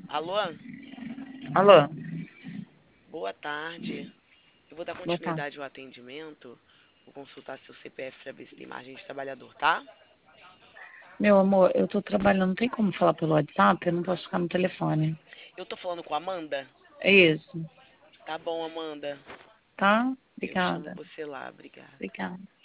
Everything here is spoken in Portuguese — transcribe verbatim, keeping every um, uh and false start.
Alô? Alô, Boa tarde. Eu vou dar boa tarde. continuidade ao atendimento. Vou consultar seu C P F para ver se tem margem de trabalhador, tá? Meu amor, eu tô trabalhando, não tem como falar pelo WhatsApp? Eu não posso ficar no telefone. Eu tô falando com a Amanda? É isso, Tá bom, Amanda. tá? Eu chamo Obrigada. você lá, obrigada. Obrigada.